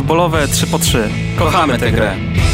Futbolowe 3x3. Kochamy tę grę.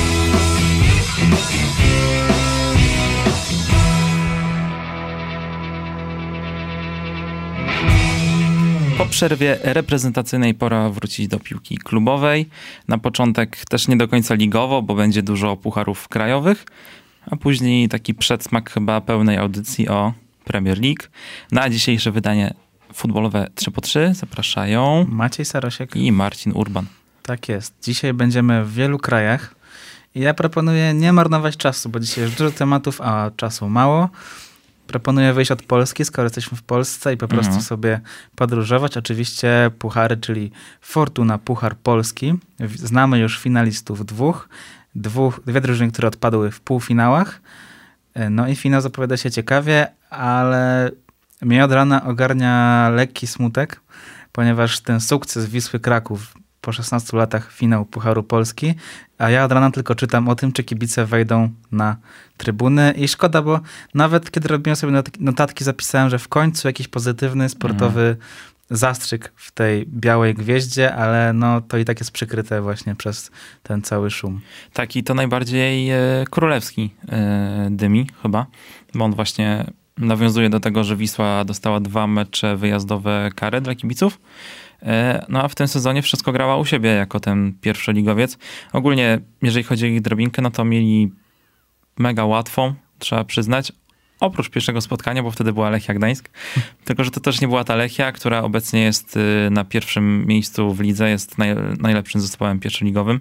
Po przerwie reprezentacyjnej pora wrócić do piłki klubowej. Na początek też nie do końca ligowo, bo będzie dużo pucharów krajowych, a później taki przedsmak chyba pełnej audycji o Premier League. Na dzisiejsze wydanie futbolowe 3x3 zapraszają Maciej Sarosiek i Marcin Urban. Tak jest. Dzisiaj będziemy w wielu krajach i ja proponuję nie marnować czasu, bo dzisiaj jest dużo tematów, a czasu mało. Proponuję wyjść od Polski, skoro jesteśmy w Polsce i po prostu sobie podróżować. Oczywiście puchary, czyli Fortuna Puchar Polski. Znamy już finalistów dwie drużyny, które odpadły w półfinałach. No i finał zapowiada się ciekawie, ale mnie od rana ogarnia lekki smutek, ponieważ ten sukces Wisły Kraków po 16 latach finał Pucharu Polski, a ja od rana tylko czytam o tym, czy kibice wejdą na trybuny i szkoda, bo nawet kiedy robiłem sobie notatki, zapisałem, że w końcu jakiś pozytywny, sportowy zastrzyk w tej białej gwieździe, ale no to i tak jest przykryte właśnie przez ten cały szum. Tak, i to najbardziej królewski dymi chyba, bo on właśnie nawiązuje do tego, że Wisła dostała 2 mecze wyjazdowe kary dla kibiców. No a w tym sezonie wszystko grała u siebie jako ten pierwszoligowiec. Ogólnie, jeżeli chodzi o ich drabinkę, no to mieli mega łatwą, trzeba przyznać. Oprócz pierwszego spotkania, bo wtedy była Lechia Gdańsk. Tylko, że to też nie była ta Lechia, która obecnie jest na pierwszym miejscu w lidze, jest najlepszym zespołem pierwszoligowym.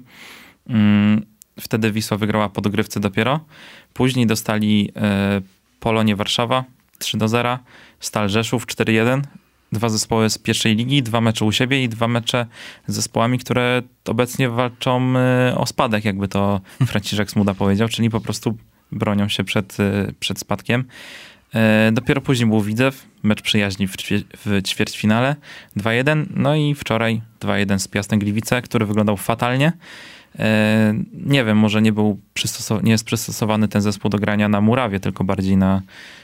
Wtedy Wisła wygrała po dogrywce dopiero. Później dostali Polonię Warszawa 3-0, Stal Rzeszów 4-1. 2 zespoły z pierwszej ligi, 2 mecze u siebie i 2 mecze z zespołami, które obecnie walczą o spadek, jakby to Franciszek Smuda powiedział, czyli po prostu bronią się przed spadkiem. Dopiero później był Widzew, mecz przyjaźni w ćwierćfinale 2-1, no i wczoraj 2-1 z Piastem Gliwice, który wyglądał fatalnie. Nie wiem, może nie jest przystosowany ten zespół do grania na murawie, tylko bardziej na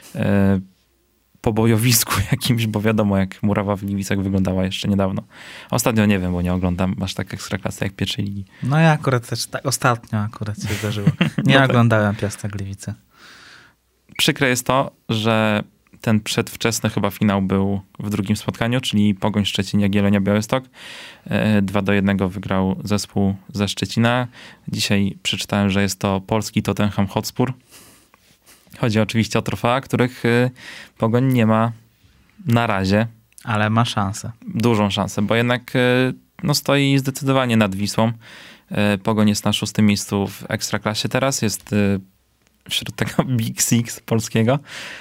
po bojowisku jakimś, bo wiadomo jak murawa w Gliwicach wyglądała jeszcze niedawno. Ostatnio nie wiem, bo nie oglądam aż tak ekstraklasy jak pierwszej ligi. No ja akurat też tak ostatnio się zdarzyło. Nie no oglądałem Piasta Gliwice. Przykre jest to, że ten przedwczesny chyba finał był w drugim spotkaniu, czyli Pogoń Szczecin, Jagiellonia Białystok. 2-1 wygrał zespół ze Szczecina. Dzisiaj przeczytałem, że jest to polski Tottenham Hotspur. Chodzi oczywiście o trofea, których Pogoń nie ma na razie. Ale ma szansę. Dużą szansę, bo jednak stoi zdecydowanie nad Wisłą. Pogoń jest na 6. miejscu w Ekstraklasie teraz. Jest wśród tego Big Six polskiego.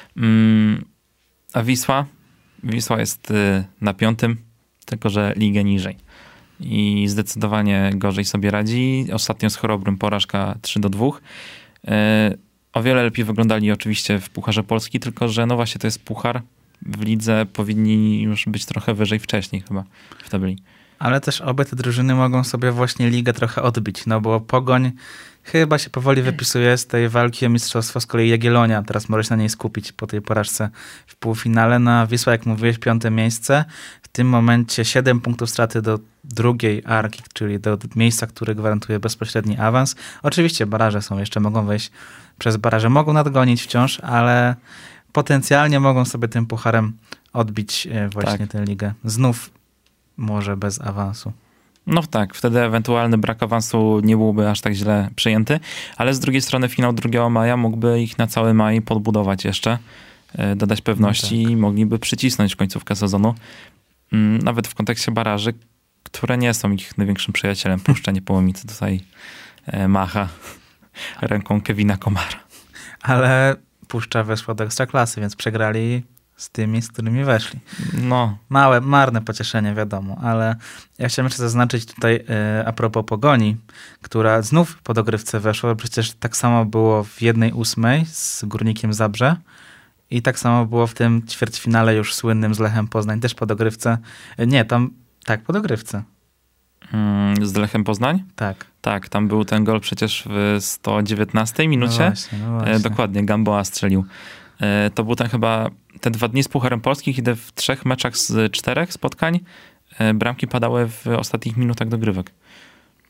A Wisła jest na 5., tylko że ligę niżej. I zdecydowanie gorzej sobie radzi. Ostatnio z Chorobrym porażka 3-2. O wiele lepiej wyglądali oczywiście w Pucharze Polski, tylko że no właśnie to jest puchar. W lidze powinni już być trochę wyżej wcześniej chyba w tabeli. Ale też obie te drużyny mogą sobie właśnie ligę trochę odbić, no bo Pogoń chyba się powoli wypisuje z tej walki o mistrzostwo, z kolei Jagiellonia teraz może się na niej skupić po tej porażce w półfinale. Na Wisła, jak mówiłeś, 5. miejsce. W tym momencie 7 punktów straty do drugiej arki, czyli do miejsca, które gwarantuje bezpośredni awans. Oczywiście baraże są jeszcze, mogą wejść przez baraże, mogą nadgonić wciąż, ale potencjalnie mogą sobie tym pucharem odbić właśnie tę ligę. Znów może bez awansu. No tak, wtedy ewentualny brak awansu nie byłby aż tak źle przyjęty, ale z drugiej strony finał 2 maja mógłby ich na cały maj podbudować jeszcze, dodać pewności i mogliby przycisnąć końcówkę sezonu. Nawet w kontekście baraży, które nie są ich największym przyjacielem. Puszczenie Połomicy tutaj macha ręką Kevina Komara. Ale Puszcza weszła do Ekstraklasy, więc przegrali z tymi, z którymi weszli. No. Marne pocieszenie, wiadomo, ale ja chciałem jeszcze zaznaczyć tutaj a propos Pogoni, która znów po dogrywce weszła, przecież tak samo było w 1/8 z Górnikiem Zabrze i tak samo było w tym ćwierćfinale już słynnym z Lechem Poznań, też po dogrywce. Nie, tam, tak, po dogrywce. Z Lechem Poznań? Tak. Tak, tam był ten gol przecież w 119 minucie. No właśnie. Dokładnie, Gamboa strzelił. To był ten chyba te 2 dni z Pucharem Polski, kiedy w 3 meczach z 4 spotkań bramki padały w ostatnich minutach dogrywek.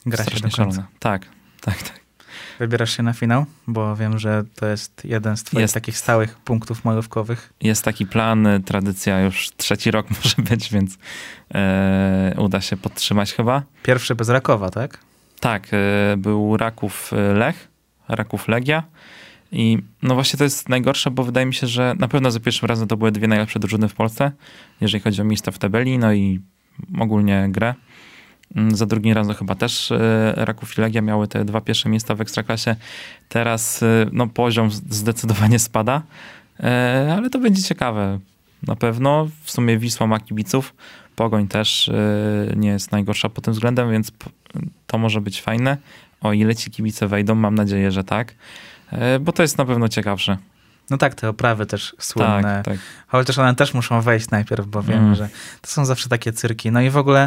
Gra się strasznie do końca. szalone. Tak. Wybierasz się na finał? Bo wiem, że to jest jeden z twoich takich stałych punktów majówkowych. Jest taki plan, tradycja już 3. rok może być, więc uda się podtrzymać chyba. Pierwszy bez Rakowa, tak? Tak, był Raków Lech, Raków Legia i no właśnie to jest najgorsze, bo wydaje mi się, że na pewno za pierwszym razem to były 2 najlepsze drużyny w Polsce, jeżeli chodzi o miejsca w tabeli, no i ogólnie grę. Za drugim razem chyba też Raków i Legia miały te 2 pierwsze miejsca w Ekstraklasie. Teraz no, poziom zdecydowanie spada, ale to będzie ciekawe. Na pewno w sumie Wisła ma kibiców, Pogoń też nie jest najgorsza pod tym względem, więc to może być fajne. O ile ci kibice wejdą, mam nadzieję, że tak, bo to jest na pewno ciekawsze. No tak, te oprawy też słynne. Tak. Chociaż one też muszą wejść najpierw, bo wiem, że to są zawsze takie cyrki. No i w ogóle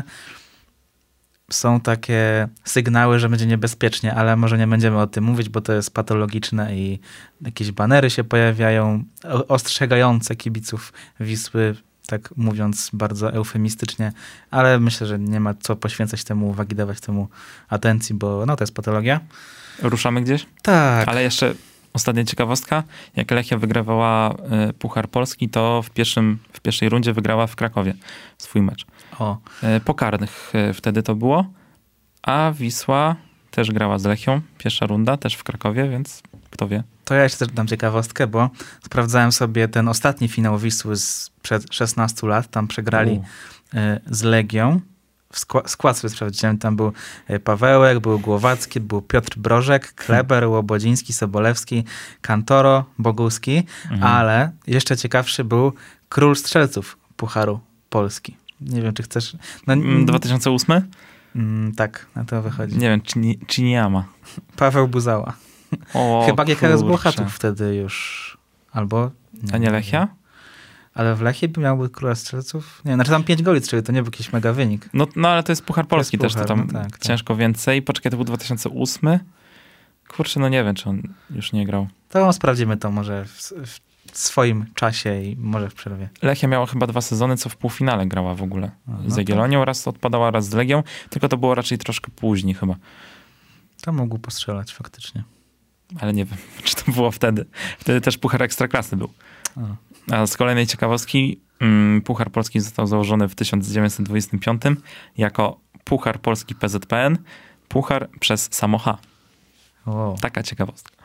są takie sygnały, że będzie niebezpiecznie, ale może nie będziemy o tym mówić, bo to jest patologiczne i jakieś banery się pojawiają ostrzegające kibiców Wisły, tak mówiąc bardzo eufemistycznie, ale myślę, że nie ma co poświęcać temu uwagi, dawać temu atencji, bo no to jest patologia. Ruszamy gdzieś? Tak. Ale jeszcze ostatnia ciekawostka. Jak Lechia wygrywała Puchar Polski, to w pierwszej rundzie wygrała w Krakowie swój mecz. O. Po karnych wtedy to było, a Wisła też grała z Lechią. Pierwsza runda też w Krakowie, więc kto wie. To ja jeszcze też dam ciekawostkę, bo sprawdzałem sobie ten ostatni finał Wisły sprzed 16 lat. Tam przegrali z Legią. Skład sobie sprawdziłem. Tam był Pawełek, był Głowacki, był Piotr Brożek, Kleber, Łobodziński, Sobolewski, Kantoro, Boguski, ale jeszcze ciekawszy był król strzelców Pucharu Polski. Nie wiem, czy chcesz... No, 2008? Tak, na to wychodzi. Nie wiem, czy nie Jama. Paweł Buzała. O, chyba GKS Bełchatów wtedy już. Albo... A nie Lechia? Ale w Lechii miałby króla strzelców? Nie, znaczy tam 5 goli strzelił, to nie był jakiś mega wynik. No ale to jest Puchar Polski to jest też, puchar, to tam no tak, ciężko więcej. Poczekaj, to był 2008? Kurczę, no nie wiem, czy on już nie grał. To sprawdzimy to może w swoim czasie i może w przerwie. Lechia miała chyba 2 sezony, co w półfinale grała w ogóle. No z Jagiellonią, raz odpadała, raz z Legią, tylko to było raczej troszkę później chyba. To mógł postrzelać faktycznie. Ale nie wiem, czy to było wtedy. Wtedy też Puchar Ekstraklasy był. A z kolejnej ciekawostki, Puchar Polski został założony w 1925 jako Puchar Polski PZPN, puchar przez Samocha. Wow. Taka ciekawostka.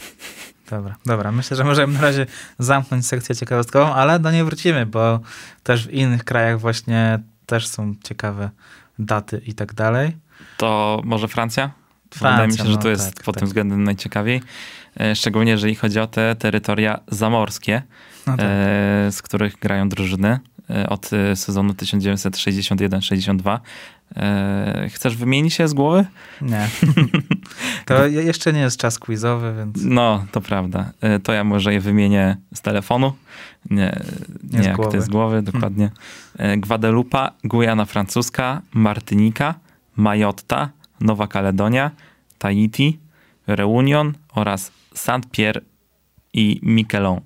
Dobra. Myślę, że możemy na razie zamknąć sekcję ciekawostkową, ale do niej wrócimy, bo też w innych krajach właśnie też są ciekawe daty i tak dalej. To może Francja? Wydaje mi się, że to jest pod tym względem najciekawiej. Szczególnie jeżeli chodzi o te terytoria zamorskie, z których grają drużyny od sezonu 1961-62. Chcesz wymienić się z głowy? Nie. To jeszcze nie jest czas quizowy, więc... No, to prawda. To ja może je wymienię z telefonu. Nie jak ty z głowy, dokładnie. Guadalupa, Gujana Francuska, Martynika, Majotta, Nowa Kaledonia, Tahiti, Reunion oraz Saint-Pierre i Miquelon.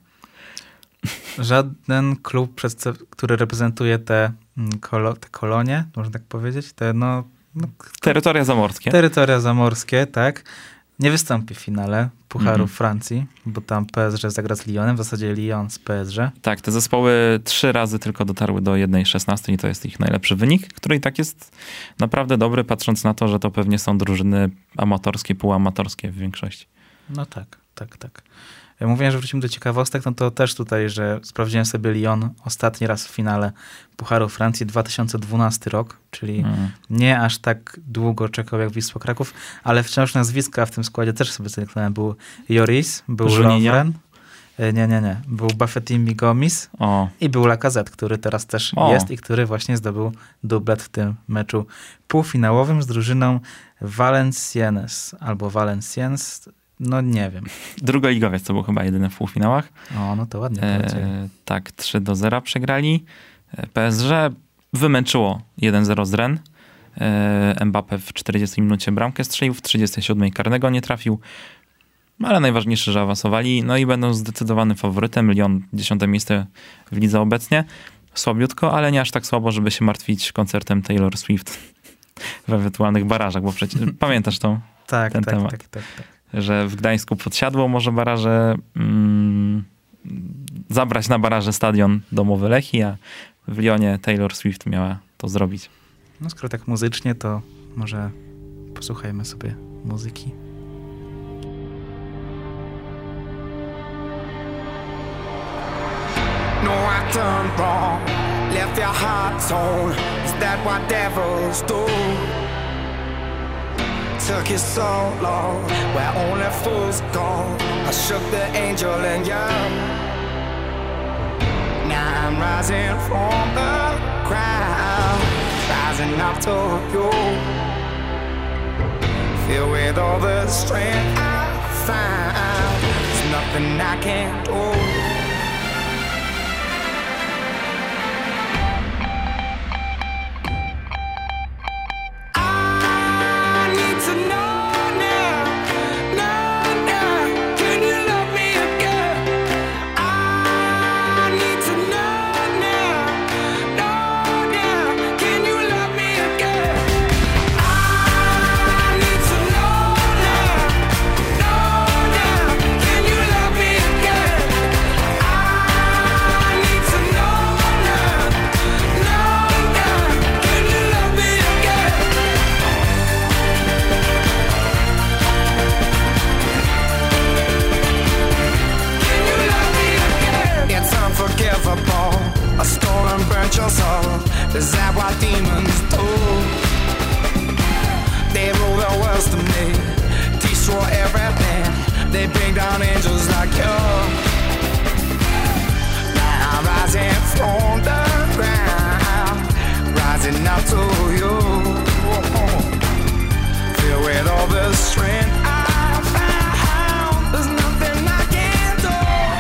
Żaden klub, który reprezentuje te kolonie, można tak powiedzieć, terytoria zamorskie. Terytoria zamorskie, tak. Nie wystąpi w finale Pucharu Francji, bo tam PSG zagra z Lyonem, w zasadzie Lyon z PSG. Tak, te zespoły 3 razy tylko dotarły do 1/16 i to jest ich najlepszy wynik, który i tak jest naprawdę dobry, patrząc na to, że to pewnie są drużyny amatorskie, półamatorskie w większości. No tak. Mówiłem, że wrócimy do ciekawostek, no to też tutaj, że sprawdziłem sobie Lyon ostatni raz w finale Pucharu Francji 2012 rok, czyli nie aż tak długo czekał jak Wisła Kraków, ale wciąż nazwiska w tym składzie też sobie zaliczyłem. Był Joris, był Lovren, nie. Był Bafetimbi Gomis i był Lacazette, który teraz też jest i który właśnie zdobył dublet w tym meczu półfinałowym z drużyną Valenciennes albo Valenciennes. No nie wiem. Drugoligowiec to był chyba jedyny w półfinałach. No to ładnie. Tak, 3-0 przegrali. PSG wymęczyło 1-0 z Rennes. Mbappé w 40 minucie bramkę strzelił, w 37 karnego nie trafił. Ale najważniejsze, że awansowali. No i będą zdecydowanym faworytem. Lyon 10. miejsce w lidze obecnie. Słabiutko, ale nie aż tak słabo, żeby się martwić koncertem Taylor Swift w ewentualnych barażach, bo przecież pamiętasz ten temat. Tak. Że w Gdańsku Podsiadło może baraże zabrać na baraże stadion domowy Lechii, a w Lyonie Taylor Swift miała to zrobić. No skoro tak muzycznie, to może posłuchajmy sobie muzyki. No, I done wrong, left your heart torn. Is that what devils do? Took you so long, where only fools go. I shook the angel in you. Now I'm rising from the crowd, rising up to you. Filled with all the strength I found, there's nothing I can't do. A stolen burnt your soul. Is that what demons do? They rule the world to me, destroy everything. They bring down angels like you. Now I'm rising from the ground, rising up to you. Filled with all the strength I found, there's nothing I can't do.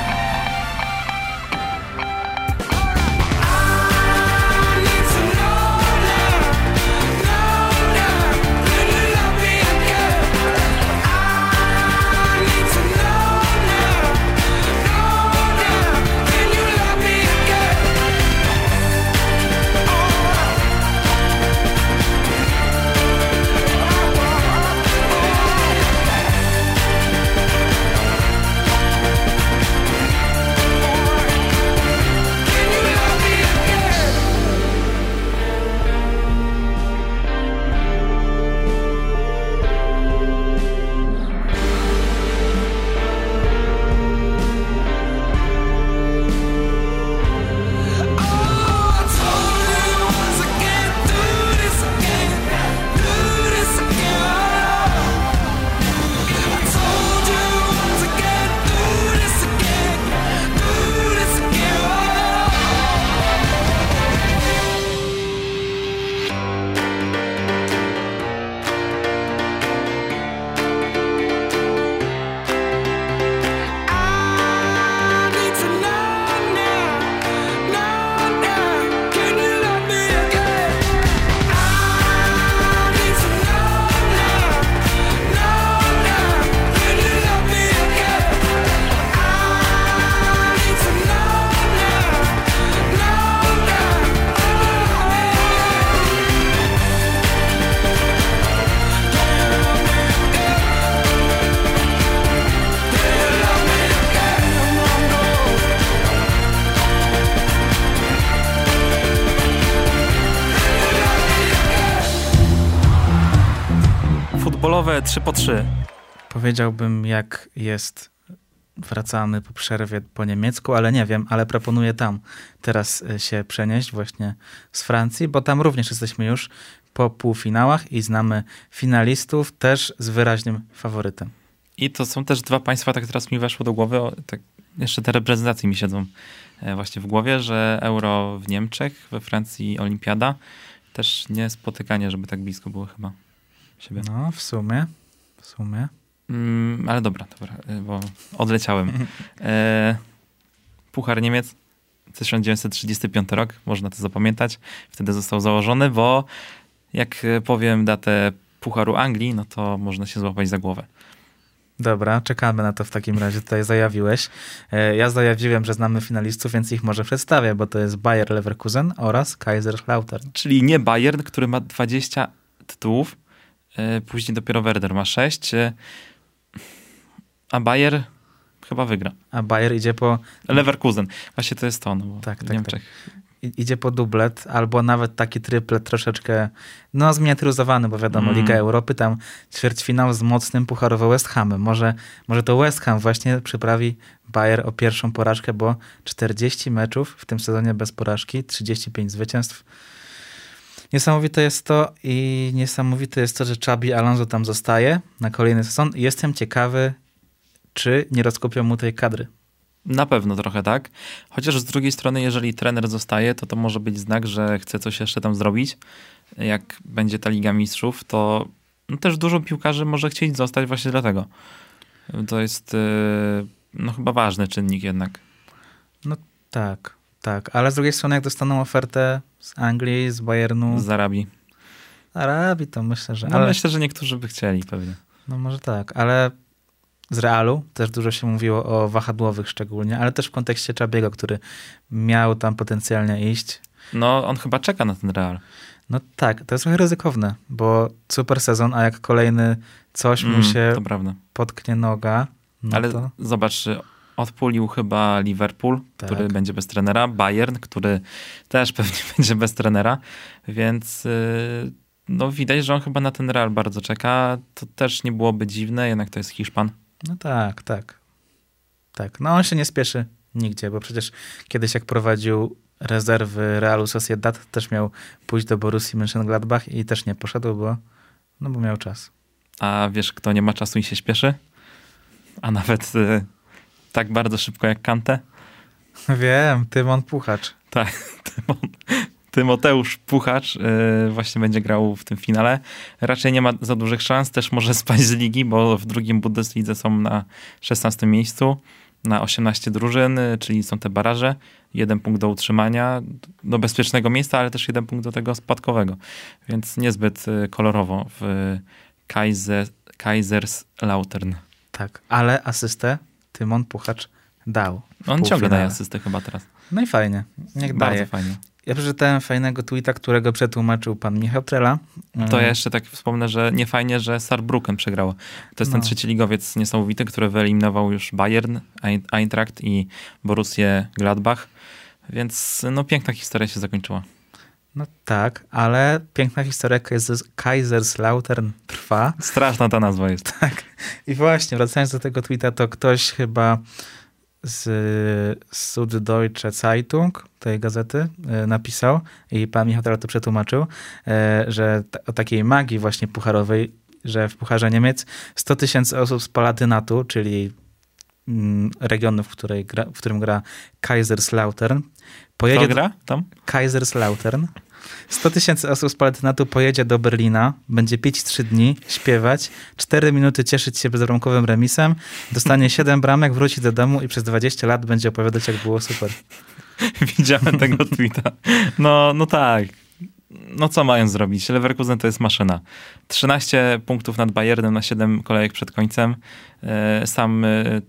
Futbolowe 3x3. Powiedziałbym, jak jest, wracamy po przerwie po niemiecku, ale nie wiem, ale proponuję tam teraz się przenieść właśnie z Francji, bo tam również jesteśmy już po półfinałach i znamy finalistów też z wyraźnym faworytem. I to są też dwa państwa, tak teraz mi weszło do głowy, tak jeszcze te reprezentacje mi siedzą właśnie w głowie, że Euro w Niemczech, we Francji Olimpiada, też nie spotykanie, żeby tak blisko było chyba siebie. No, w sumie. Ale dobra, bo odleciałem. Puchar Niemiec, 1935 rok, można to zapamiętać. Wtedy został założony, bo jak powiem datę Pucharu Anglii, no to można się złapać za głowę. Dobra, czekamy na to w takim razie. Tutaj zajawiłeś. Ja zajawiłem, że znamy finalistów, więc ich może przedstawię, bo to jest Bayer Leverkusen oraz Kaiserslautern. Czyli nie Bayern, który ma tytułów. Później dopiero Werder ma 6. A Bayer chyba wygra. A Bayer idzie po... Leverkusen. Właśnie to jest to. No bo Tak, w tak, Niemczech. Idzie po dublet, albo nawet taki triplet troszeczkę, no zminiaturyzowany, bo wiadomo, Liga Europy, tam ćwierćfinał z mocnym pucharowo West Hamem. Może to West Ham właśnie przyprawi Bayer o pierwszą porażkę, bo 40 meczów w tym sezonie bez porażki, 35 zwycięstw. Niesamowite jest to i niesamowite jest to, że Xabi Alonso tam zostaje na kolejny sezon. Jestem ciekawy, czy nie rozkopią mu tej kadry. Na pewno trochę tak. Chociaż z drugiej strony, jeżeli trener zostaje, to może być znak, że chce coś jeszcze tam zrobić. Jak będzie ta Liga Mistrzów, to też dużo piłkarzy może chcieć zostać właśnie dlatego. To jest chyba ważny czynnik jednak. No tak, ale z drugiej strony jak dostaną ofertę z Anglii, z Bayernu... Z Arabii to myślę, że... Myślę, że niektórzy by chcieli pewnie. No może tak, ale z Realu też dużo się mówiło o wahadłowych szczególnie, ale też w kontekście Xabiego, który miał tam potencjalnie iść. No on chyba czeka na ten Real. No tak, to jest trochę ryzykowne, bo super sezon, a jak kolejny coś mu się potknie noga, no ale to... zobacz, odpulił chyba Liverpool, który będzie bez trenera, Bayern, który też pewnie będzie bez trenera, więc widać, że on chyba na ten Real bardzo czeka. To też nie byłoby dziwne, jednak to jest Hiszpan. No tak. No on się nie spieszy nigdzie, bo przecież kiedyś jak prowadził rezerwy Realu Sociedad, też miał pójść do Borussii Mönchengladbach i też nie poszedł, bo miał czas. A wiesz, kto nie ma czasu i się śpieszy? A nawet tak bardzo szybko jak Kante? Wiem, Tymon Puchacz. Tak, Tymoteusz Puchacz właśnie będzie grał w tym finale. Raczej nie ma za dużych szans, też może spaść z ligi, bo w drugim Bundeslidze są na 16 miejscu, na 18 drużyn, czyli są te baraże. 1 punkt do utrzymania, do bezpiecznego miejsca, ale też 1 punkt do tego spadkowego. Więc niezbyt kolorowo w Kaiserslautern. Tak, ale asystę Tymon Puchacz dał. On ciągle daje asystę chyba teraz. No i fajnie, niech bardzo daje. Fajnie. Ja przeczytałem fajnego tweeta, którego przetłumaczył pan Michał Trela. To ja jeszcze tak wspomnę, że nie fajnie, że Saarbrücken przegrało. To jest ten trzeci ligowiec niesamowity, który wyeliminował już Bayern, Eintracht i Borussię Gladbach. Więc piękna historia się zakończyła. No tak, ale piękna historia Kaiserslautern trwa. Straszna ta nazwa jest. Tak. I właśnie, wracając do tego tweeta, to ktoś chyba z Süddeutsche Zeitung, tej gazety, napisał i pan Michał Trela to przetłumaczył, że o takiej magii właśnie pucharowej, że w Pucharze Niemiec 100 000 osób z Palatynatu, czyli regionu, w którym gra Kaiserslautern, pojedzie... Kto gra tam? Kaiserslautern. 100 000 osób z Palatynatu pojedzie do Berlina, będzie pić 3 dni, śpiewać, 4 minuty cieszyć się bezbramkowym remisem, dostanie 7 bramek, wróci do domu i przez 20 lat będzie opowiadać, jak było super. Widziałem tego tweeta. No tak. No co mają zrobić? Leverkusen to jest maszyna. 13 punktów nad Bayernem na 7 kolejek przed końcem. Sam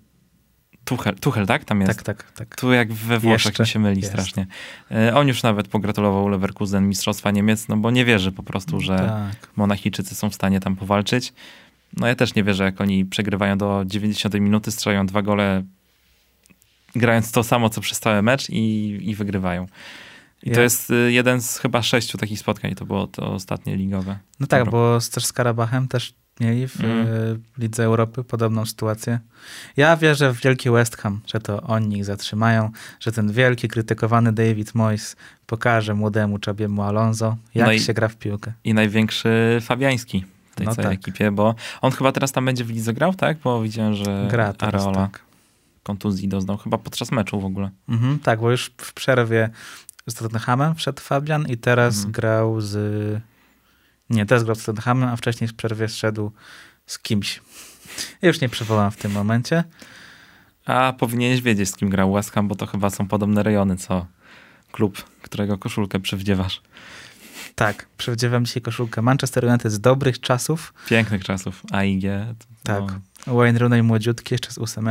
Tuchel, tak? Tam jest. Tak. Tu jak we Włoszech mi się myli strasznie. On już nawet pogratulował Leverkusen mistrzostwa Niemiec, no bo nie wierzy po prostu, że Monachijczycy są w stanie tam powalczyć. No ja też nie wierzę, jak oni przegrywają do 90 minuty, strzelają 2 gole, grając to samo, co przez cały mecz i wygrywają. I to jest jeden z chyba 6 takich spotkań, to było to ostatnie ligowe. No tak, bo też z Karabachem też mieli w Lidze Europy podobną sytuację. Ja wierzę w wielki West Ham, że to oni ich zatrzymają, że ten wielki, krytykowany David Moyes pokaże młodemu Xabiemu Alonso, jak się gra w piłkę. I największy Fabiański w tej całej ekipie, bo on chyba teraz tam będzie w lidze grał, tak? Bo widziałem, że gra teraz, Areola kontuzji doznał chyba podczas meczu w ogóle. Tak, bo już w przerwie z Tottenhamem wszedł Fabian i teraz grał z... Nie, teraz grał z Tottenhamem, a wcześniej w przerwie zszedł z kimś. Ja już nie przywołam w tym momencie. A powinieneś wiedzieć, z kim grał West Ham, bo to chyba są podobne rejony, co klub, którego koszulkę przywdziewasz. Tak, przywdziewam dzisiaj koszulkę Manchester United z dobrych czasów. Pięknych czasów, AIG. Tak, Wayne Rooney młodziutki, jeszcze z 8.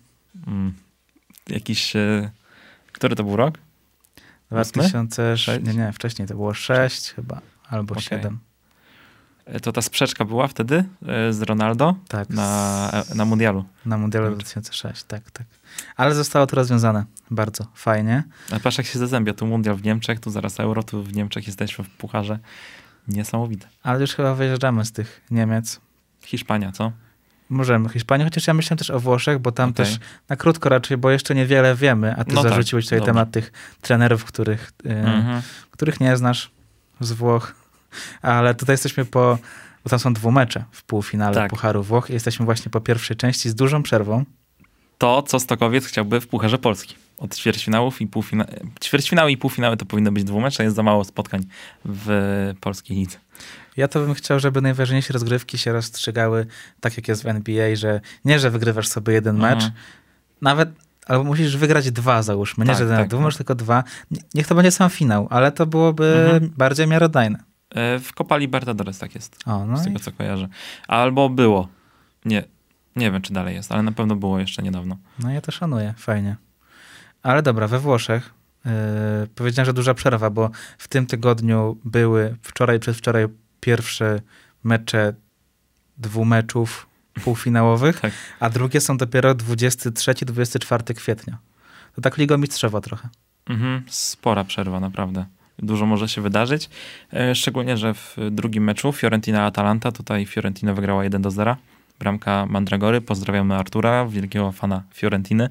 Jakiś, który to był rok? 2006? Nie, wcześniej to było 6 chyba, albo 7. To ta sprzeczka była wtedy z Ronaldo Tak. na mundialu. Na Mundialu 2006, tak. Ale zostało to rozwiązane bardzo fajnie. Ale patrz, jak się zazębia. Tu mundial w Niemczech, tu zaraz Euro, tu w Niemczech jesteśmy w pucharze. Niesamowite. Ale już chyba wyjeżdżamy z tych Niemiec. Hiszpania, co? Możemy Hiszpanię, chociaż ja myślę też o Włoszech, bo tam Okej. też na krótko raczej, bo jeszcze niewiele wiemy, a ty No tak, zarzuciłeś tutaj dobrze. temat tych trenerów, których nie znasz z Włoch. Ale tutaj jesteśmy bo tam są 2 mecze w półfinale Tak. Pucharu Włoch i jesteśmy właśnie po pierwszej części z dużą przerwą. To, co Stokowiec chciałby w Pucharze Polski. Od ćwierćfinałów i ćwierćfinały i półfinały to powinno być 2 mecze, jest za mało spotkań w polskiej lidze. Ja to bym chciał, żeby najważniejsze rozgrywki się rozstrzygały tak, jak jest w NBA, że nie, że wygrywasz sobie jeden mecz, nawet, albo musisz wygrać 2, załóżmy. Nie, Tak, że na tak. 2 możesz tylko 2. Niech to będzie sam finał, ale to byłoby bardziej miarodajne. W Copa Libertadores tak jest, O, no z i tego co kojarzę. Albo było. Nie wiem, czy dalej jest, ale na pewno było jeszcze niedawno. no ja to szanuję, fajnie. Ale dobra, we Włoszech powiedziałem, że duża przerwa, bo w tym tygodniu były wczoraj i przedwczoraj pierwsze mecze 2 meczów półfinałowych, Tak. a drugie są dopiero 23-24 kwietnia. To tak Liga Mistrzowa trochę. Spora przerwa, naprawdę. Dużo może się wydarzyć. Szczególnie, że w drugim meczu Fiorentina-Atalanta, tutaj Fiorentina wygrała 1-0. Bramka Mandragory. Pozdrawiamy Artura, wielkiego fana Fiorentiny.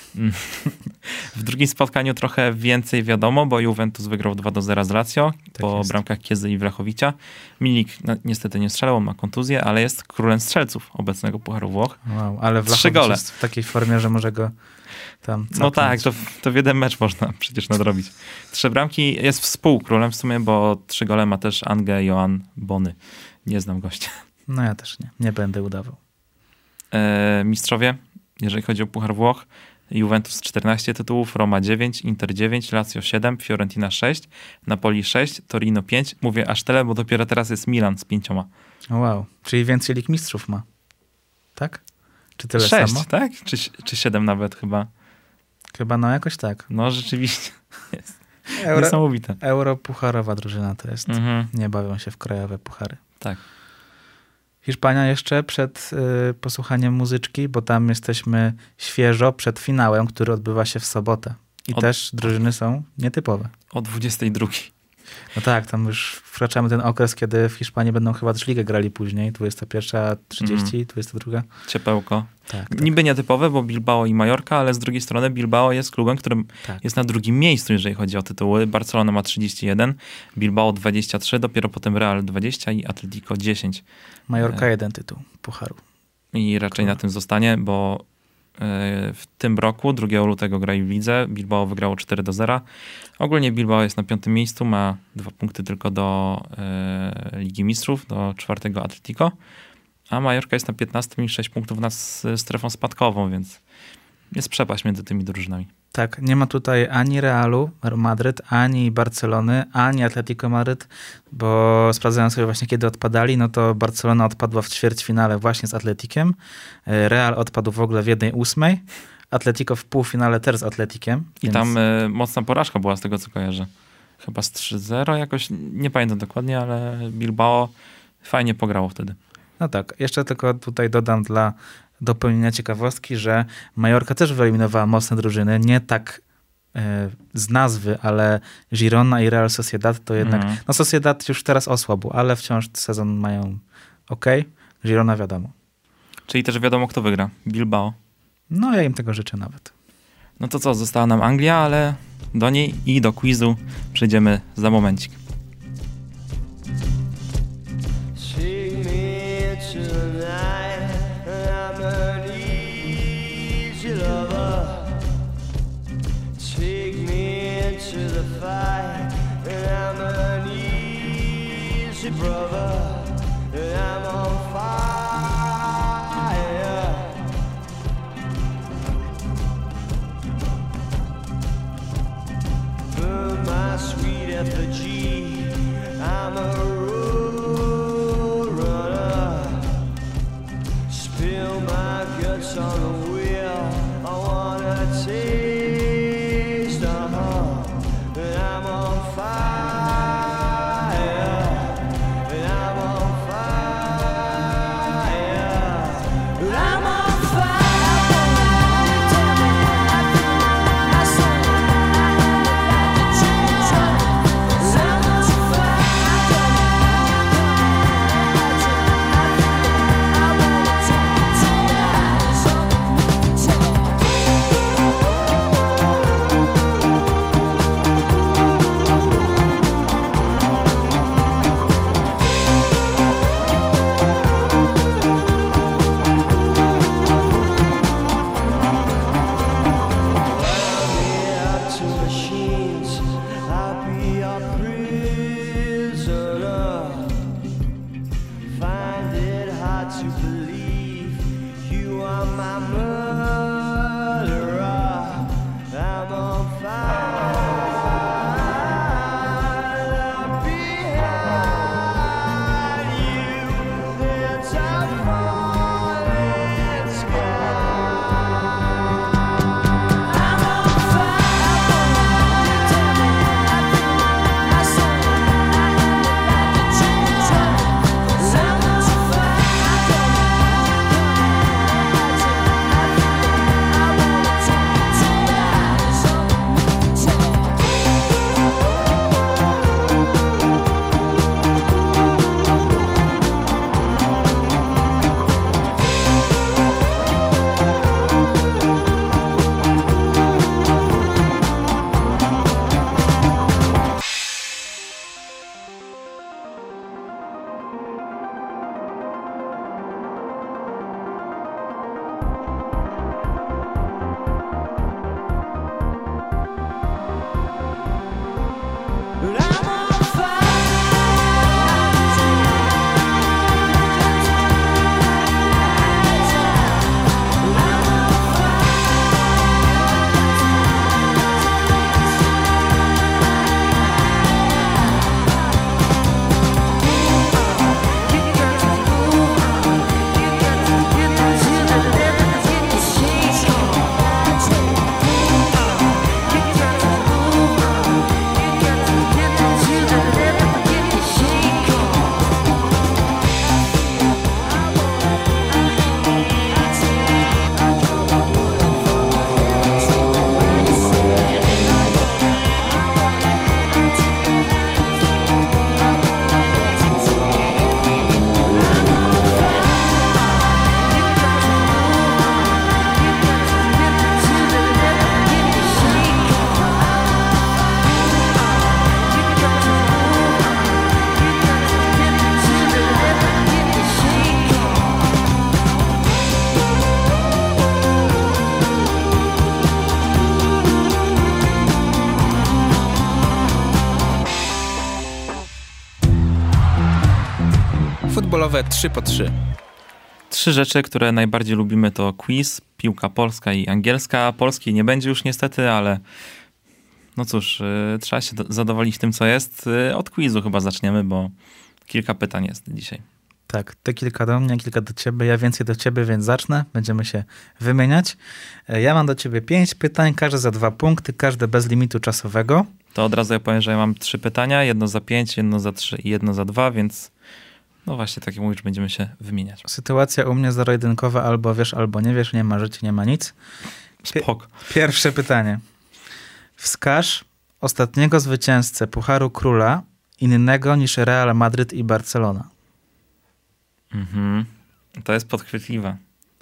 W drugim spotkaniu trochę więcej wiadomo, bo Juventus wygrał 2-0 z Lazio po jest. bramkach Kiezy i Wlachowicza. Milik niestety nie strzelał, on ma kontuzję, ale jest królem strzelców obecnego Pucharu Włoch. Wow, ale 3 Wlachowicz gole. jest w takiej formie, że może go tam No tak, cofnąć. to w jeden mecz można przecież nadrobić. 3 bramki, jest współkrólem w sumie, bo 3 gole ma też Angę Joan Bony. Nie znam gościa. No ja też nie będę udawał. Mistrzowie, jeżeli chodzi o Puchar Włoch, Juventus 14 tytułów, Roma 9, Inter 9, Lazio 7, Fiorentina 6, Napoli 6, Torino 5. Mówię aż tyle, bo dopiero teraz jest Milan z 5. Wow, czyli więcej Lig Mistrzów ma. Tak? Czy tyle 6, samo? tak? Czy 7 nawet chyba. Chyba no jakoś tak. No rzeczywiście. Jest niesamowite. Europucharowa drużyna to jest. Nie bawią się w krajowe puchary. Tak. Hiszpania jeszcze przed posłuchaniem muzyczki, bo tam jesteśmy świeżo przed finałem, który odbywa się w sobotę. I też drużyny są nietypowe. O 22. No tak, tam już wkraczamy ten okres, kiedy w Hiszpanii będą chyba też ligę grali później. 21:30, 22. Ciepełko. Tak. Niby nietypowe, bo Bilbao i Majorka, ale z drugiej strony Bilbao jest klubem, którym jest na drugim miejscu, jeżeli chodzi o tytuły. Barcelona ma 31, Bilbao 23, dopiero potem Real 20 i Atletico 10. Majorka 1 tytuł pucharu. I raczej na tym zostanie, bo w tym roku, 2 lutego grali w lidze, Bilbao wygrało 4-0. Ogólnie Bilbao jest na 5. miejscu, ma 2 punkty tylko do Ligi Mistrzów, do 4. Atletico, a Majorka jest na 15 i 6 punktów nad strefą spadkową, więc jest przepaść między tymi drużynami. Tak, nie ma tutaj ani Realu Madryt, ani Barcelony, ani Atletico Madryt, bo sprawdzając sobie właśnie kiedy odpadali, no to Barcelona odpadła w ćwierćfinale właśnie z Atletikiem, Real odpadł w ogóle w 1/8, Atletico w półfinale też z Atletikiem. I tam mocna porażka była z tego, co kojarzę. Chyba z 3-0 jakoś, nie pamiętam dokładnie, ale Bilbao fajnie pograło wtedy. No tak, jeszcze tylko tutaj dodam dla dopełnienia ciekawostki, że Majorka też wyeliminowała mocne drużyny, nie tak z nazwy, ale Girona i Real Sociedad to jednak, no Sociedad już teraz osłabł, ale wciąż sezon mają okej. Girona wiadomo. Czyli też wiadomo, kto wygra. Bilbao. No ja im tego życzę nawet. No to co, została nam Anglia, ale do niej i do quizu przejdziemy za momencik. I'm a road runner. Spill my guts on the wheel. I wanna taste and I'm on fire. And I'm on fire. Futbolowe 3x3. 3 rzeczy, które najbardziej lubimy, to quiz, piłka polska i angielska. Polskiej nie będzie już niestety, ale no cóż, trzeba się zadowolić tym, co jest. Od quizu chyba zaczniemy, bo kilka pytań jest dzisiaj. Tak, ty kilka do mnie, kilka do ciebie, ja więcej do ciebie, więc zacznę. Będziemy się wymieniać. Ja mam do ciebie 5 pytań, każde za 2 punkty, każde bez limitu czasowego. To od razu ja powiem, że ja mam 3 pytania, jedno za 5, jedno za 3 i jedno za 2, więc no właśnie, tak jak mówisz, będziemy się wymieniać. Sytuacja u mnie zero-jedynkowa, albo wiesz, albo nie wiesz, nie ma życia, nie ma nic. Spoko. Pierwsze pytanie. Wskaż ostatniego zwycięzcę Pucharu Króla innego niż Real Madryt i Barcelona. To jest podchwytliwe.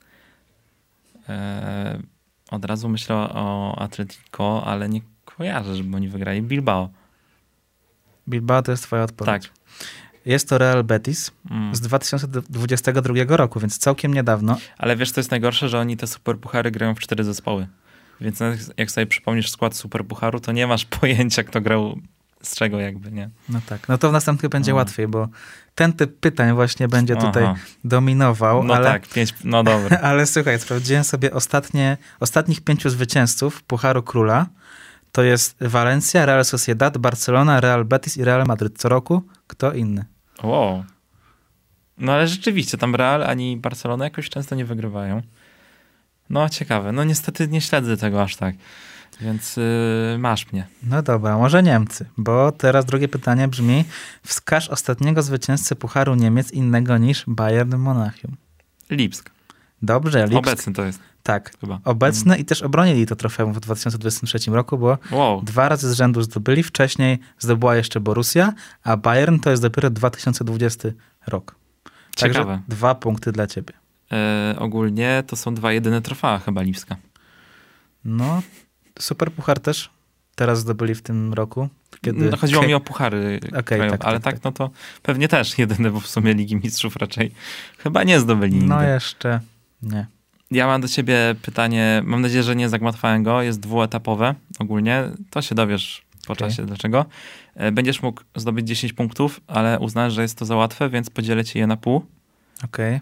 Od razu myślę o Atletico, ale nie kojarzę, żeby oni wygrali. Bilbao. Bilbao to jest twoja odpowiedź. Tak. Jest to Real Betis z 2022 roku, więc całkiem niedawno. Ale wiesz, co jest najgorsze, że oni te superpuchary grają w 4 zespoły. Więc jak sobie przypomnisz skład superpucharu, to nie masz pojęcia, kto grał z czego jakby, nie? No tak. No to w następnym będzie łatwiej, bo ten typ pytań właśnie będzie tutaj dominował. No ale, tak, 5, no dobra. Ale słuchaj, sprawdziłem sobie ostatnich 5 zwycięzców Pucharu Króla. To jest Valencia, Real Sociedad, Barcelona, Real Betis i Real Madryt. Co roku kto inny. Wow. No ale rzeczywiście, tam Real ani Barcelona jakoś często nie wygrywają. No ciekawe. No niestety nie śledzę tego aż tak. Więc masz mnie. No dobra, może Niemcy, bo teraz drugie pytanie brzmi: wskaż ostatniego zwycięzcę Pucharu Niemiec innego niż Bayern Monachium. Lipsk. Dobrze, Lipsk. Obecny to jest. Tak, chyba. Obecny i też obronili to trofeum w 2023 roku, bo 2 razy z rzędu zdobyli. Wcześniej zdobyła jeszcze Borussia, a Bayern to jest dopiero 2020 rok. Ciekawe. Także 2 punkty dla ciebie. Ogólnie to są 2 jedyne trofea chyba Lipska. No, Superpuchar też teraz zdobyli w tym roku. Kiedy... No, chodziło mi o puchary krajowe, tak, ale tak, no to pewnie też jedyne, bo w sumie Ligi Mistrzów raczej chyba nie zdobyli nigdy. No jeszcze nie. Ja mam do ciebie pytanie, mam nadzieję, że nie zagmatwałem go, jest dwuetapowe ogólnie, to się dowiesz po czasie dlaczego. Będziesz mógł zdobyć 10 punktów, ale uznasz, że jest to za łatwe, więc podzielę ci je na pół. Okej.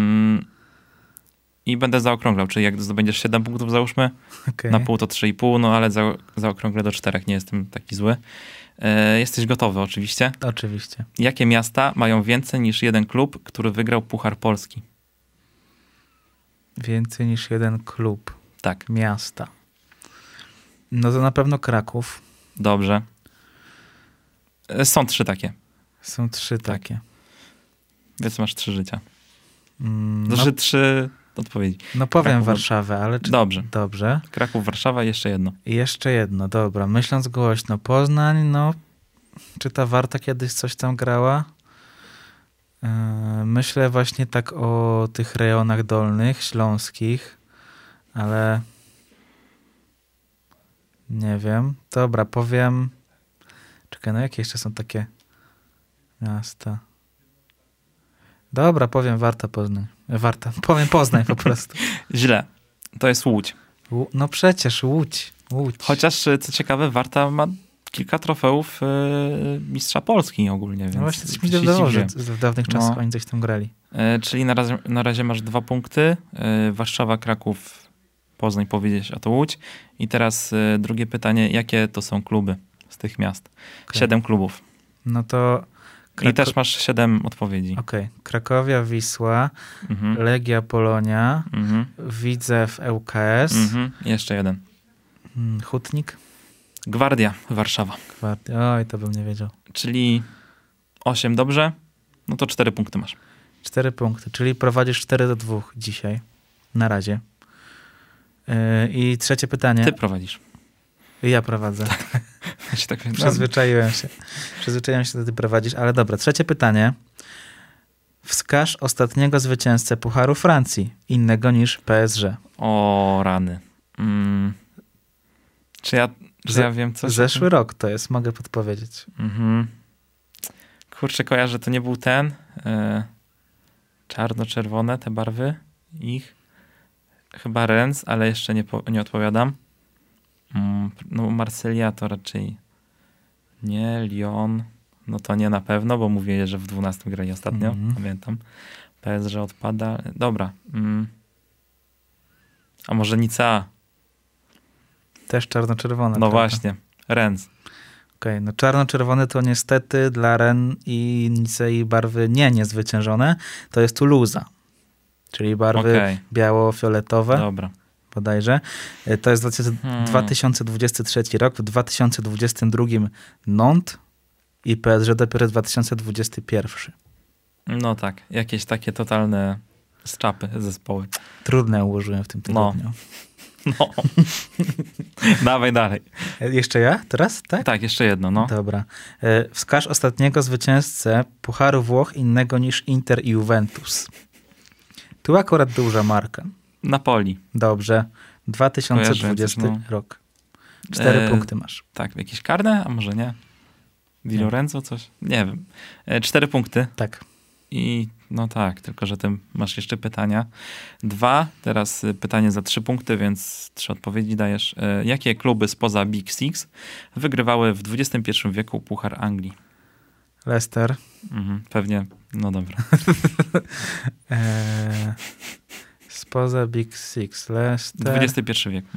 I będę zaokrąglał, czyli jak zdobędziesz 7 punktów, załóżmy, na pół to 3,5, no ale zaokrąglę do 4, nie jestem taki zły. Jesteś gotowy oczywiście? Oczywiście. Jakie miasta mają więcej niż jeden klub, który wygrał Puchar Polski? Więcej niż jeden klub. Tak. Miasta. No to na pewno Kraków. Dobrze. Są 3 takie. Są 3 takie. Więc masz 3 życia. No, 3 odpowiedzi. no powiem Kraków, Warszawę, ale... Dobrze. Dobrze. Kraków, Warszawa i jeszcze jedno. I jeszcze jedno, dobra. Myśląc głośno, Poznań, no... Czy ta Warta kiedyś coś tam grała? Myślę właśnie tak o tych rejonach dolnych, śląskich, ale... Nie wiem. Dobra, powiem... Czekaj, no jakie jeszcze są takie miasta? Dobra, powiem Poznań. Powiem Poznań po prostu. Źle. To jest Łódź. No przecież Łódź. Chociaż, co ciekawe, Warta ma kilka trofeów mistrza Polski ogólnie. Więc no właśnie, coś mi dodało, że w dawnych czasach oni coś tam grali. Czyli na razie masz 2 punkty. Warszawa, Kraków, Poznań powiedzieć, a to Łódź. I teraz drugie pytanie, jakie to są kluby z tych miast? 7 klubów. No to... I też masz 7 odpowiedzi. Okej. Krakowia, Wisła, Legia Polonia, Widzew ŁKS. Jeszcze jeden. Hutnik? Gwardia Warszawa. Oj, to bym nie wiedział. Czyli 8 dobrze, no to 4 punkty masz. 4 punkty, czyli prowadzisz 4-2 dzisiaj. Na razie. I trzecie pytanie. Ty prowadzisz. Ja prowadzę. Tak, Przyzwyczaiłem się. Przyzwyczaiłem się, że ty prowadzisz. Ale dobra, trzecie pytanie. Wskaż ostatniego zwycięzcę Pucharu Francji, innego niż PSG. O, rany. Czy ja wiem coś? Zeszły rok to jest, mogę podpowiedzieć. Kurczę, kojarzę, to nie był ten. Czarno-czerwone, te barwy ich. Chyba Rennes, ale jeszcze nie odpowiadam. No Marsylia to raczej nie, Lyon. no to nie na pewno, bo mówię, że w 12 grali ostatnio, pamiętam. PSG odpada. Dobra. A może Nicea? Też czarno-czerwone. No prawda? właśnie. Rennes. Okej, no czarno-czerwone to niestety dla Rennes i Nicei barwy niezwyciężone. To jest Toulouse, czyli barwy biało-fioletowe. Dobra. Bodajże. To jest 2023 rok. W 2022 Nantes i PSG dopiero 2021. No tak. Jakieś takie totalne z czapy zespoły. Trudne ułożyłem w tym tygodniu. No. Dawaj dalej. Jeszcze ja? Teraz? Tak? Tak, jeszcze jedno, no. Dobra. Wskaż ostatniego zwycięzcę Pucharu Włoch innego niż Inter i Juventus. Tu akurat duża marka. Napoli. Dobrze. 2020 rok. 4 punkty masz. Tak, jakieś karne? A może nie? Di Lorenzo coś? Nie wiem. 4 punkty. Tak. I no tak, tylko że ty masz jeszcze pytania. 2, teraz pytanie za 3 punkty, więc 3 odpowiedzi dajesz. Jakie kluby spoza Big Six wygrywały w XXI wieku Puchar Anglii? Leicester. Pewnie, no dobra. Spoza Big Six. Leicester. XXI wiek.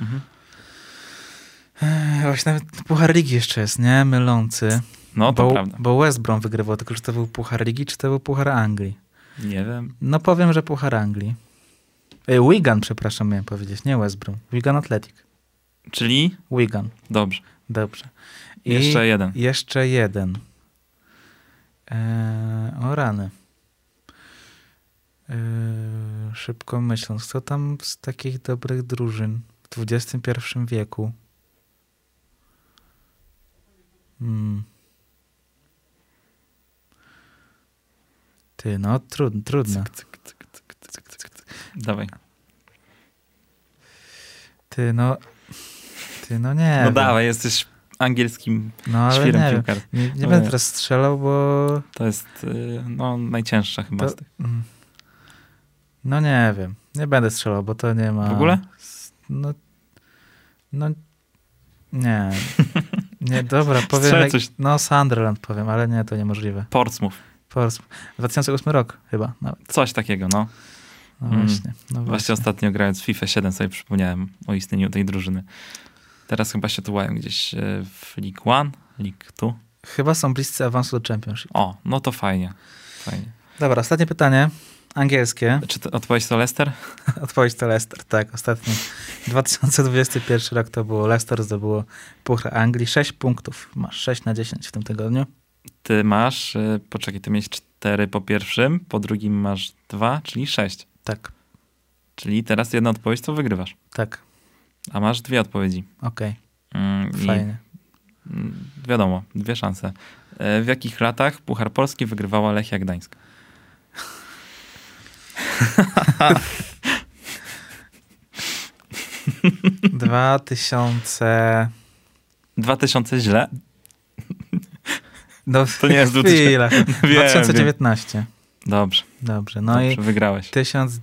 Właśnie nawet Puchar Ligi jeszcze jest, nie? Mylący. No to prawda. Bo West Brom wygrywał, tylko czy to był Puchar Ligi, czy to był Puchar Anglii? Nie wiem. No powiem, że Puchar Anglii. Wigan, przepraszam, miałem powiedzieć, nie West Brom. Wigan Athletic. Czyli? Wigan. Dobrze. I jeszcze jeden. Jeszcze jeden. O rany. Szybko myśląc, co tam z takich dobrych drużyn w XXI wieku? Ty, no trudne. Dawaj. Ty, no nie No wiem. dawaj, jesteś angielskim ale świrem piłkarzem. Nie będę teraz strzelał, bo... To jest najcięższa chyba z tych. No nie wiem. Nie będę strzelał, bo to nie ma... W ogóle? Nie. Nie, dobra, powiem... No Sunderland powiem, ale nie, to niemożliwe. Portsmouth. 2008 rok chyba nawet. Coś takiego, no. No właśnie. Właśnie ostatnio grając w FIFA 7 sobie przypomniałem o istnieniu tej drużyny. Teraz chyba się tułają gdzieś w League One, League 2. Chyba są bliscy awansu do Championship. O, no to fajnie. Dobra, ostatnie pytanie. Angielskie. Czy odpowiedź to Leicester? Odpowiedź to Leicester, tak. Ostatni. 2021 rok to było Leicester, zdobyło Puchar Anglii. 6 punktów. Masz 6 na 10 w tym tygodniu. Ty masz, poczekaj, ty miałeś 4 po pierwszym, po drugim masz 2, czyli 6. Tak. Czyli teraz jedna odpowiedź, to wygrywasz. Tak. A masz 2 odpowiedzi. Okej. Fajnie. Wiadomo, 2 szanse. W jakich latach Puchar Polski wygrywała Lechia Gdańsk? 2000 źle? No, to nie jest 2019. Dobrze. No dobrze, i wygrałeś.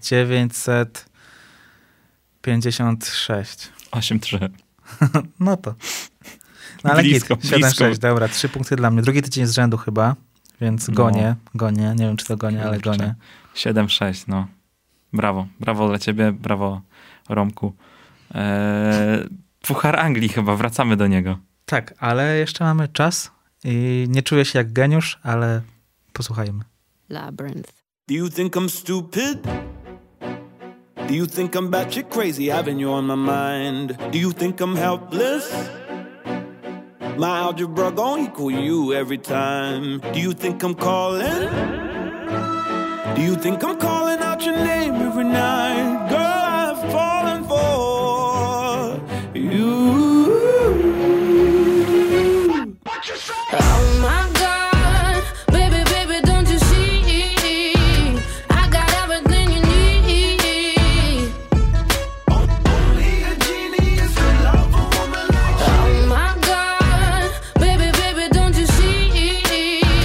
1956. 8-3. No to. No ale blisko, 7-6, dobra, 3 punkty dla mnie. Drugi tydzień z rzędu chyba, więc gonię. Nie wiem, czy to gonię, ale gonię. 7-6, no. Brawo dla ciebie, brawo Romku. Puchar Anglii chyba, wracamy do niego. Tak, ale jeszcze mamy czas i nie czuję się jak geniusz, ale posłuchajmy. Labyrinth. Do you think I'm stupid? Do you think I'm batshit crazy having you on my mind? Do you think I'm helpless? My algebra gon' equal you every time. Do you think I'm calling? Do you think I'm calling out your name every night? Girl, I've fallen for you. Oh my God, baby, don't you see? I got everything you need. Only a genius could love a woman like you. Oh my God, baby, don't you see?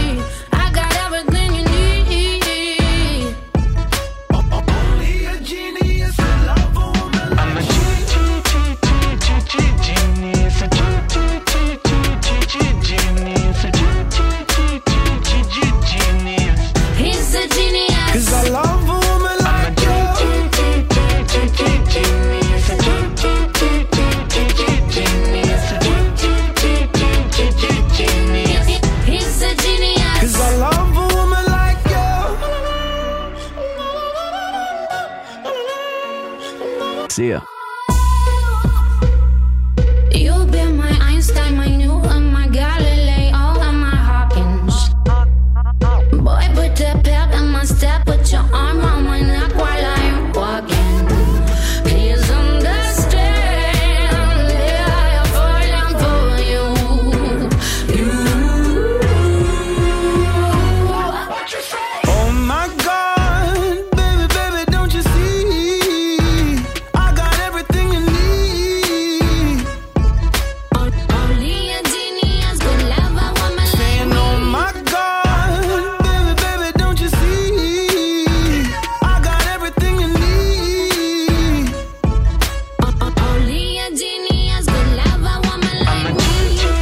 I got everything you need. Only a genius See ya. You've been my Einstein, my Newton, my Galileo, and my Hawkins. Boy, put the pep in my step, put your arm around my neck while I'm walking. Please understand, yeah, I'm falling for you. Oh my God, baby, baby, don't you see? I got everything you need. Only a genius could love a woman like Saying, me. oh my God, baby, baby, don't you see? I got everything you need. Only a genius could love a woman like me.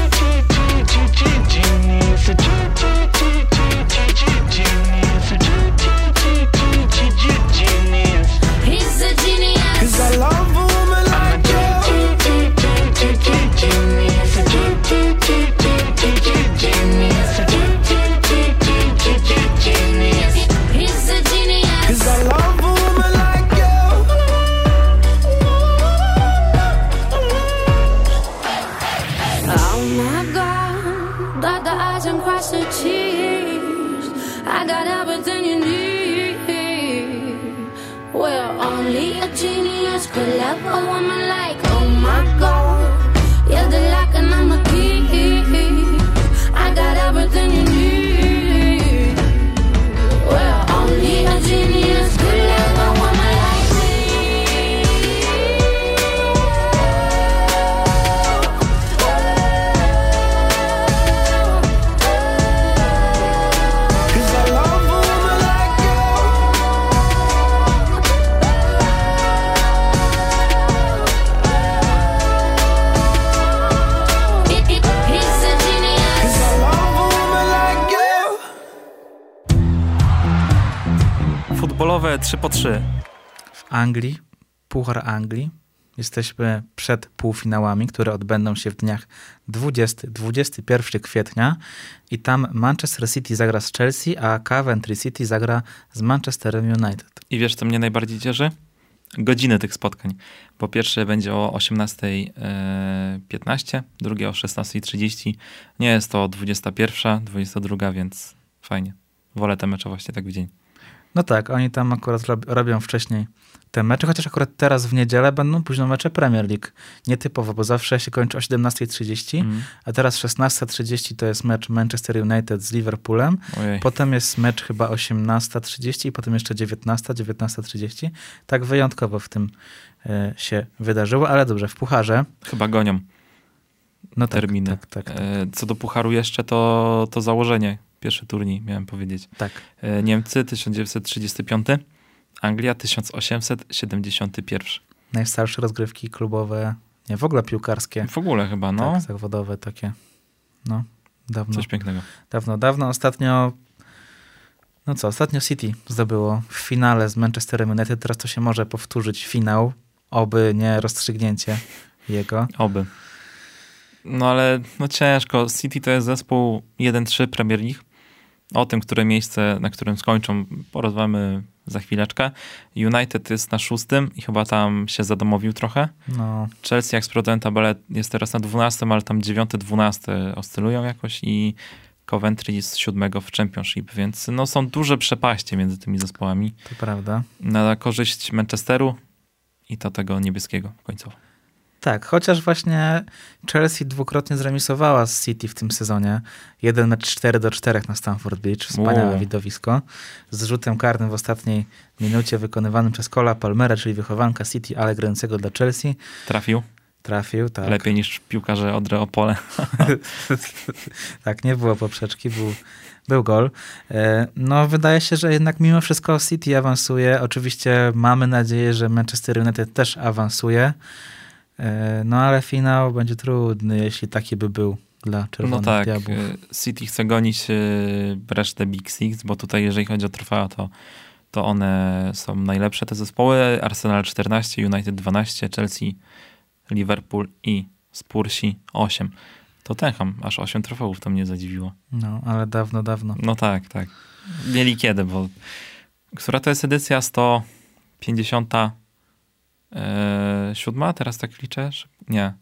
He's a genius. 'Cause I love a woman like you. He's a genius. 'Cause I love a woman like you. Oh my God, dot the I's and cross the T's. I got everything you need. Well, only a genius could love a woman like, oh my God. You're the lock and I'm the key. I got everything you need. Well, only a genius could love a woman like me. 'Cause I love a woman like you. He's a genius. 'Cause I love a woman like you. Futbolowe 3x3. W Anglii, Puchar Anglii, jesteśmy przed półfinałami, które odbędą się w dniach 20-21 kwietnia i tam Manchester City zagra z Chelsea, a Coventry City zagra z Manchesterem United. I wiesz, co mnie najbardziej cieszy? Godziny tych spotkań. Bo pierwsze będzie o 18:15, drugie o 16:30. Nie jest to 21, 22, więc fajnie. Wolę te mecze właśnie tak w dzień. No tak, oni tam akurat robią wcześniej te mecze, chociaż akurat teraz w niedzielę będą późno mecze Premier League. Nietypowo, bo zawsze się kończy o 17:30, a teraz 16:30 to jest mecz Manchester United z Liverpoolem. Ojej. Potem jest mecz chyba 18:30 i potem jeszcze 19:30. Tak wyjątkowo w tym się wydarzyło, ale dobrze, w Pucharze. Chyba gonią No tak, terminy. Tak. Co do Pucharu jeszcze, to założenie. Pierwszy turniej, miałem powiedzieć. Tak. Niemcy 1935, Anglia 1871. Najstarsze rozgrywki klubowe, nie, w ogóle piłkarskie. W ogóle chyba, no. Tak, zawodowe takie. No, dawno. Coś pięknego. Dawno. Ostatnio City zdobyło w finale z Manchesterem United. Teraz to się może powtórzyć finał, oby nie rozstrzygnięcie jego. Oby. No ale ciężko. City to jest zespół 1-3 Premier League. O tym, które miejsce, na którym skończą, porozmawiamy za chwileczkę. United jest na 6. i chyba tam się zadomowił trochę. No, Chelsea, jak sprawdzałem tabelę, jest teraz na 12, ale tam 9-12 oscylują jakoś i Coventry jest 7 w Championship, więc są duże przepaście między tymi zespołami. to prawda. Na korzyść Manchesteru i to tego niebieskiego końcowo. Tak, chociaż właśnie Chelsea dwukrotnie zremisowała z City w tym sezonie. Jeden mecz 4-4 na Stamford Bridge. Wspaniałe widowisko. Z rzutem karnym w ostatniej minucie wykonywanym przez Cola Palmera, czyli wychowanka City, ale grającego dla Chelsea. Trafił, tak. Lepiej niż piłkarze Odry Opole. Tak, nie było poprzeczki, był gol. No, wydaje się, że jednak mimo wszystko City awansuje. Oczywiście mamy nadzieję, że Manchester United też awansuje. No, ale finał będzie trudny, jeśli taki by był dla Czerwonych Diabłów. City chce gonić resztę Big Six, bo tutaj jeżeli chodzi o trofea, to one są najlepsze, te zespoły. Arsenal 14, United 12, Chelsea, Liverpool i Spursi 8. Tottenham, aż 8 trofeów, to mnie zadziwiło. No, ale dawno. No tak. Mieli kiedy, bo... Która to jest edycja? 150? 7, teraz tak liczę? Nie.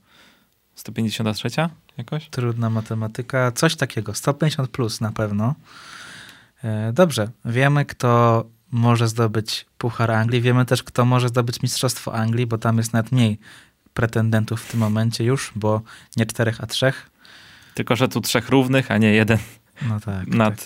153 jakoś? Trudna matematyka. Coś takiego. 150 plus na pewno. Dobrze. Wiemy, kto może zdobyć Puchar Anglii. Wiemy też, kto może zdobyć Mistrzostwo Anglii, bo tam jest nawet mniej pretendentów w tym momencie już, bo nie 4, a 3. Tylko, że tu 3 równych, a nie 1 No tak. nad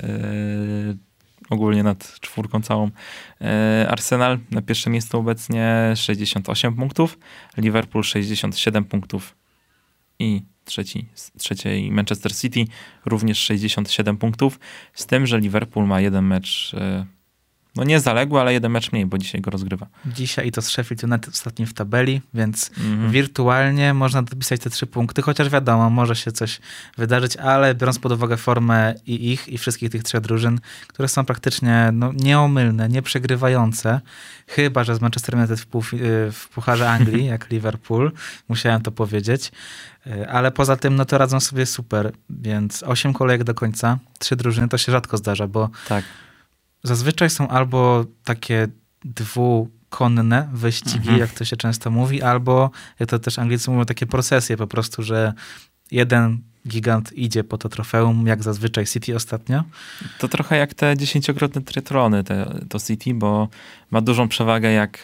ogólnie nad 4 całą. Arsenal na pierwszym miejscu obecnie 68 punktów, Liverpool 67 punktów i trzeciej Manchester City również 67 punktów, z tym, że Liverpool ma jeden mecz, no nie zaległy, ale jeden mecz mniej, bo dzisiaj go rozgrywa. Dzisiaj i to z Sheffield United ostatnim w tabeli, więc wirtualnie można dopisać te 3 punkty, chociaż wiadomo, może się coś wydarzyć, ale biorąc pod uwagę formę i wszystkich tych 3 drużyn, które są praktycznie nieomylne, nieprzegrywające, chyba że z Manchester United w Pucharze Anglii, jak Liverpool, musiałem to powiedzieć, ale poza tym to radzą sobie super, więc 8 kolejek do końca, 3 drużyny, to się rzadko zdarza, bo tak. Zazwyczaj są albo takie dwukonne wyścigi, jak to się często mówi, albo, jak to też Anglicy mówią, takie procesje po prostu, że jeden gigant idzie po to trofeum, jak zazwyczaj City ostatnio. To trochę jak te 10-krotne trytlony to City, bo ma dużą przewagę jak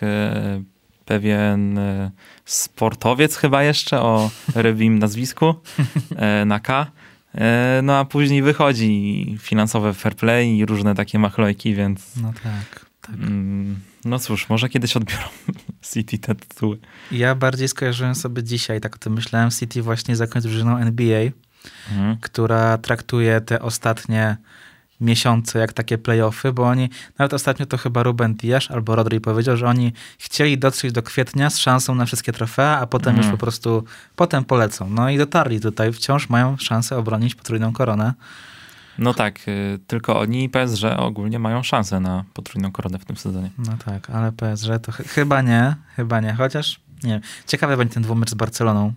pewien sportowiec chyba jeszcze o rybim nazwisku na K. No a później wychodzi finansowe fair play i różne takie machlojki, więc... No tak. No cóż, może kiedyś odbiorą City te tytuły. Ja bardziej skojarzyłem sobie dzisiaj, tak o tym myślałem, City właśnie z jakąś drużyną NBA, która traktuje te ostatnie miesiące jak takie play-offy, bo oni, nawet ostatnio to chyba Ruben Dias albo Rodri powiedział, że oni chcieli dotrzeć do kwietnia z szansą na wszystkie trofea, a potem już po prostu potem polecą. No i dotarli tutaj, wciąż mają szansę obronić potrójną koronę. No tak, tylko oni i PSG ogólnie mają szansę na potrójną koronę w tym sezonie. No tak, ale PSG to chyba nie, chociaż nie wiem. Ciekawy będzie ten dwumecz z Barceloną.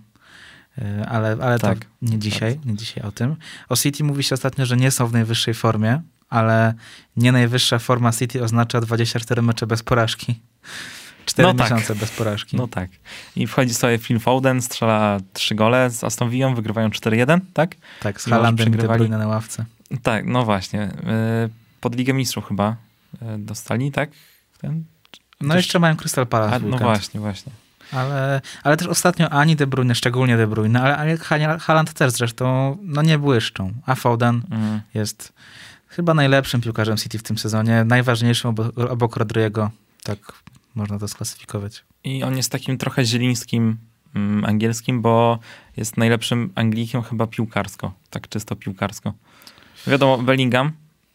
Ale tak, to nie dzisiaj o tym. O City mówi się ostatnio, że nie są w najwyższej formie, ale nie najwyższa forma City oznacza 24 mecze bez porażki. 4 miesiące bez porażki. No tak. I wchodzi sobie Phil Foden, strzela 3 gole z Aston Villą, wygrywają 4-1, tak? Tak, z Haalandem i De Bruyne na ławce. Tak, no właśnie. Pod Ligę Mistrzów chyba dostali, tak? Jeszcze mają Crystal Palace. No właśnie. Ale też ostatnio ani De Bruyne, szczególnie De Bruyne, ale Haaland też zresztą nie błyszczą. A Foden jest chyba najlepszym piłkarzem City w tym sezonie, najważniejszym obok Rodriego. Tak można to sklasyfikować. I on jest takim trochę zielińskim angielskim, bo jest najlepszym Anglikiem chyba piłkarsko. Tak czysto piłkarsko. Wiadomo, Bellingham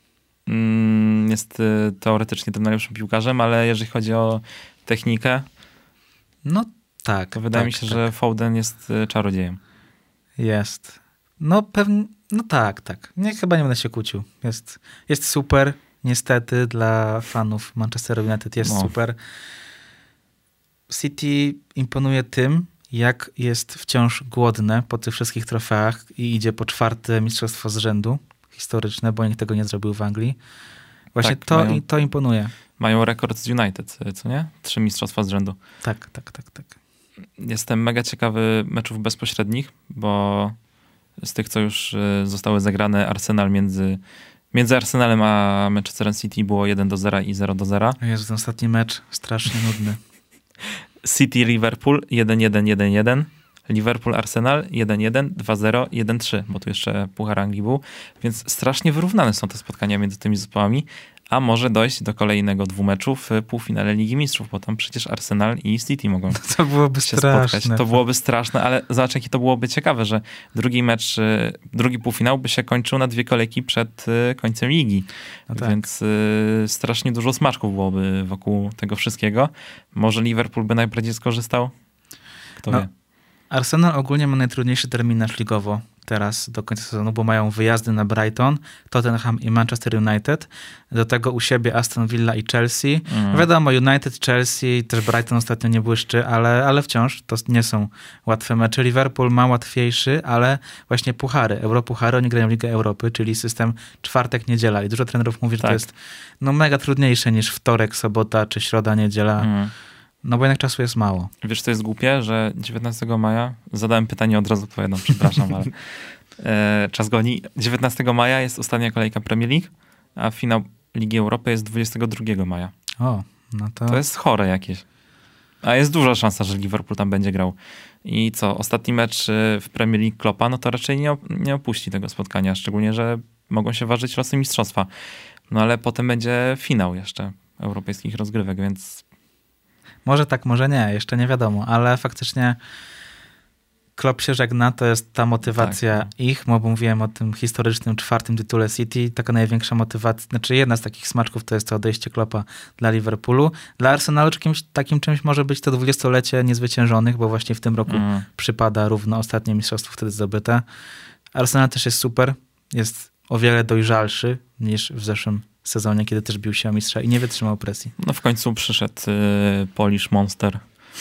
jest teoretycznie tym najlepszym piłkarzem, ale jeżeli chodzi o technikę, no tak. To wydaje mi się, że Foden jest czarodziejem. Jest. No pewnie, tak. Chyba nie będę się kłócił. Jest super, niestety dla fanów Manchester United jest super. City imponuje tym, jak jest wciąż głodne po tych wszystkich trofeach i idzie po 4. mistrzostwo z rzędu historyczne, bo nikt tego nie zrobił w Anglii. Właśnie tak, to imponuje. Mają rekord z United, co nie? 3 mistrzostwa z rzędu. Tak. Jestem mega ciekawy meczów bezpośrednich, bo z tych, co już zostały zagrane, Arsenal między Arsenalem a Manchesterem City było 1-0 i 0-0. Jest ten ostatni mecz strasznie nudny. City-Liverpool 1-1, Liverpool-Arsenal 1-1, 2-0, 1-3, bo tu jeszcze Puchar Anglii był, więc strasznie wyrównane są te spotkania między tymi zespołami, a może dojść do kolejnego dwumeczu w półfinale Ligi Mistrzów, bo tam przecież Arsenal i City mogą to byłoby się straszne. spotkać. To byłoby straszne, ale zobacz, jakie to byłoby ciekawe, że drugi półfinał by się kończył na 2 kolejki przed końcem ligi. No tak. Więc strasznie dużo smaczków byłoby wokół tego wszystkiego. Może Liverpool by najbardziej skorzystał? Kto wie? Arsenal ogólnie ma najtrudniejszy terminarz ligowo teraz do końca sezonu, bo mają wyjazdy na Brighton, Tottenham i Manchester United. Do tego u siebie Aston Villa i Chelsea. Wiadomo, United, Chelsea, też Brighton ostatnio nie błyszczy, ale wciąż to nie są łatwe mecze. Liverpool ma łatwiejszy, ale właśnie puchary, Europuchary, oni grają Ligę Europy, czyli system czwartek, niedziela. I dużo trenerów mówi, że to jest mega trudniejsze niż wtorek, sobota czy środa, niedziela. No bo jednak czasu jest mało. Wiesz, co jest głupie, że 19 maja, zadałem pytanie, od razu odpowiadam, przepraszam, ale czas goni. 19 maja jest ostatnia kolejka Premier League, a finał Ligi Europy jest 22 maja. O, no to... To jest chore jakieś. A jest duża szansa, że Liverpool tam będzie grał. I co, ostatni mecz w Premier League Kloppa, no to raczej nie opuści tego spotkania, szczególnie, że mogą się ważyć losy mistrzostwa. No ale potem będzie finał jeszcze europejskich rozgrywek, więc... Może tak, może nie, jeszcze nie wiadomo, ale faktycznie Klopp się żegna, to jest ta motywacja ich, bo mówiłem o tym historycznym 4. tytule City, taka największa motywacja, znaczy jedna z takich smaczków to jest to odejście Kloppa dla Liverpoolu. Dla Arsenalu takim czymś może być to 20-lecie niezwyciężonych, bo właśnie w tym roku przypada równo ostatnie mistrzostwo wtedy zdobyte. Arsenal też jest super, jest o wiele dojrzalszy niż w zeszłym sezonie, kiedy też bił się o mistrza i nie wytrzymał presji. No w końcu przyszedł Polish Monster,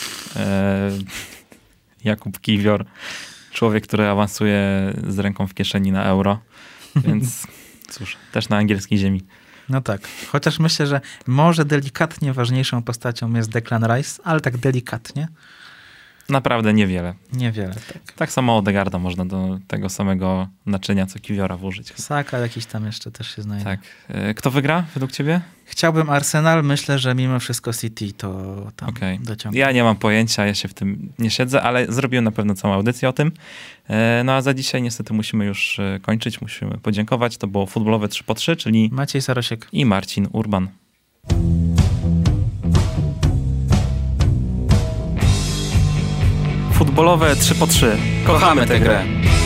Jakub Kiwior, człowiek, który awansuje z ręką w kieszeni na Euro, więc cóż, też na angielskiej ziemi. No tak, chociaż myślę, że może delikatnie ważniejszą postacią jest Declan Rice, ale tak delikatnie. Naprawdę niewiele. Niewiele, tak. Tak samo Odegaarda można do tego samego naczynia, co Kiwiora włożyć. Saka jakiś tam jeszcze też się znajdzie. Tak. Kto wygra według ciebie? Chciałbym Arsenal, myślę, że mimo wszystko City to tam dociągnie. Ja nie mam pojęcia, ja się w tym nie siedzę, ale zrobiłem na pewno całą audycję o tym. No a za dzisiaj niestety musimy już kończyć, musimy podziękować. To było Futbolowe 3x3, czyli Maciej Sarosiek i Marcin Urban. Futbolowe 3x3. Kochamy tę grę.